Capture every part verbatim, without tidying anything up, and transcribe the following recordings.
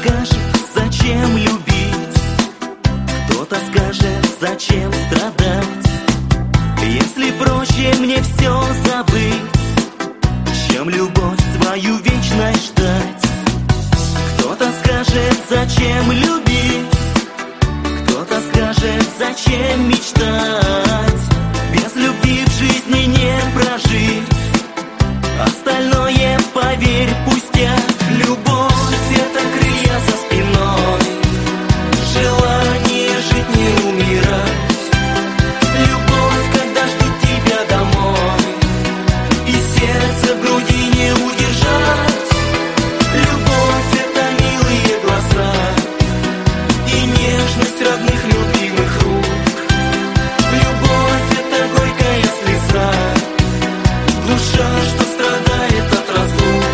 скажет, зачем любить, кто-то скажет, зачем страдать, если проще мне все забыть, чем любовь свою вечность ждать. Кто-то скажет, зачем любить, кто-то скажет, зачем мечтать, без любви в жизни не прожить, остальное, поверь, пустяк. Любовь — это крылья за спиной, желание жить, не умирать. Любовь, когда ждут тебя домой, и сердце в груди не удержать. Любовь — это милые глаза и нежность родных любимых рук. Любовь — это горькая слеза, душа, что страдает от разлук.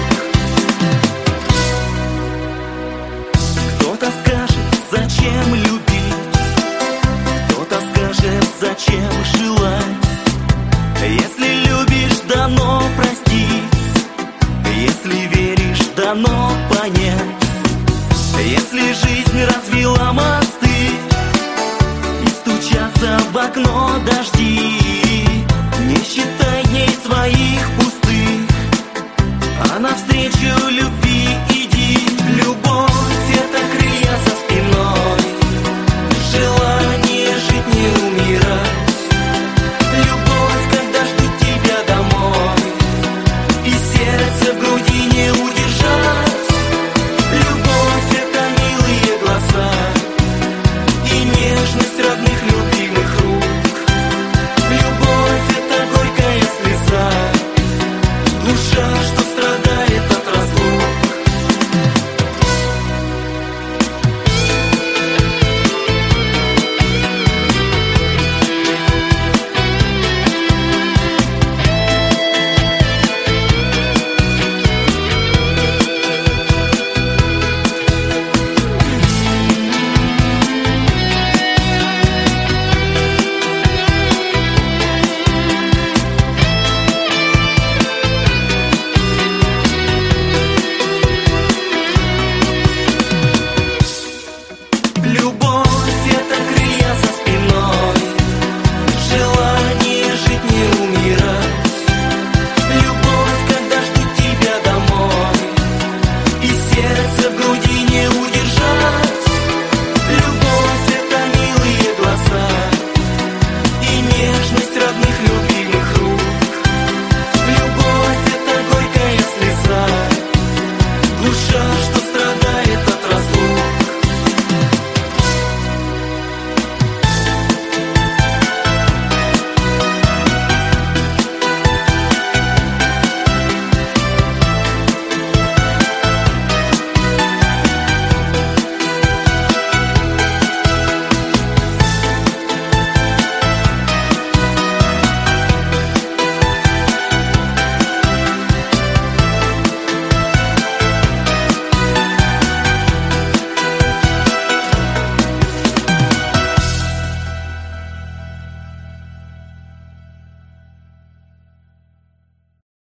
Кто-то скажет, зачем любить, кто-то скажет, зачем желать, если любишь, дано простить, если веришь, дано понять, если жизнь развела мосты и стучатся в окно дожди, не считай дней своих пустых, а навстречу любви